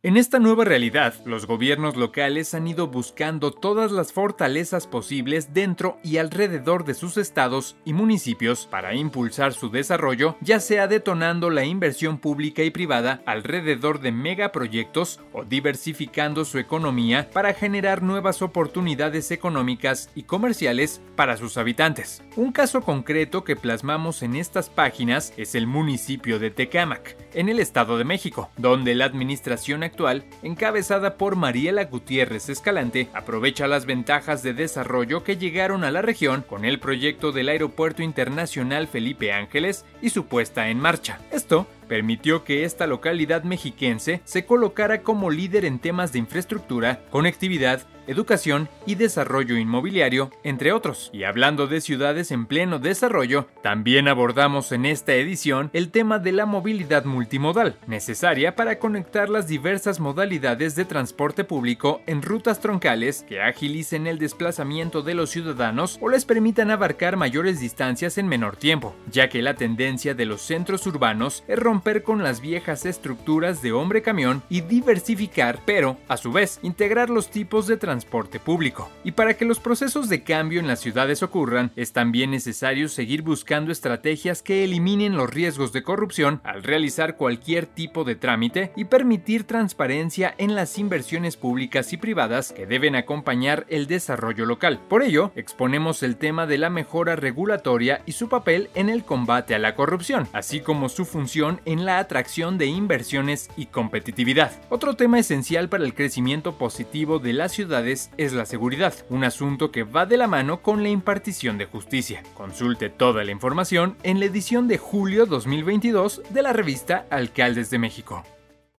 En esta nueva realidad, los gobiernos locales han ido buscando todas las fortalezas posibles dentro y alrededor de sus estados y municipios para impulsar su desarrollo, ya sea detonando la inversión pública y privada alrededor de megaproyectos o diversificando su economía para generar nuevas oportunidades económicas y comerciales para sus habitantes. Un caso concreto que plasmamos en estas páginas es el municipio de Tecámac, en el Estado de México, donde la administración actual, encabezada por Mariela Gutiérrez Escalante, aprovecha las ventajas de desarrollo que llegaron a la región con el proyecto del Aeropuerto Internacional Felipe Ángeles y su puesta en marcha. Esto permitió que esta localidad mexiquense se colocara como líder en temas de infraestructura, conectividad, educación y desarrollo inmobiliario, entre otros. Y hablando de ciudades en pleno desarrollo, también abordamos en esta edición el tema de la movilidad multimodal, necesaria para conectar las diversas modalidades de transporte público en rutas troncales que agilicen el desplazamiento de los ciudadanos o les permitan abarcar mayores distancias en menor tiempo, ya que la tendencia de los centros urbanos es romper con las viejas estructuras de hombre-camión y diversificar, pero, a su vez, integrar los tipos de transporte público. Y para que los procesos de cambio en las ciudades ocurran, es también necesario seguir buscando estrategias que eliminen los riesgos de corrupción al realizar cualquier tipo de trámite y permitir transparencia en las inversiones públicas y privadas que deben acompañar el desarrollo local. Por ello, exponemos el tema de la mejora regulatoria y su papel en el combate a la corrupción, así como su función en la atracción de inversiones y competitividad. Otro tema esencial para el crecimiento positivo de las ciudades es la seguridad, un asunto que va de la mano con la impartición de justicia. Consulte toda la información en la edición de julio 2022 de la revista Alcaldes de México.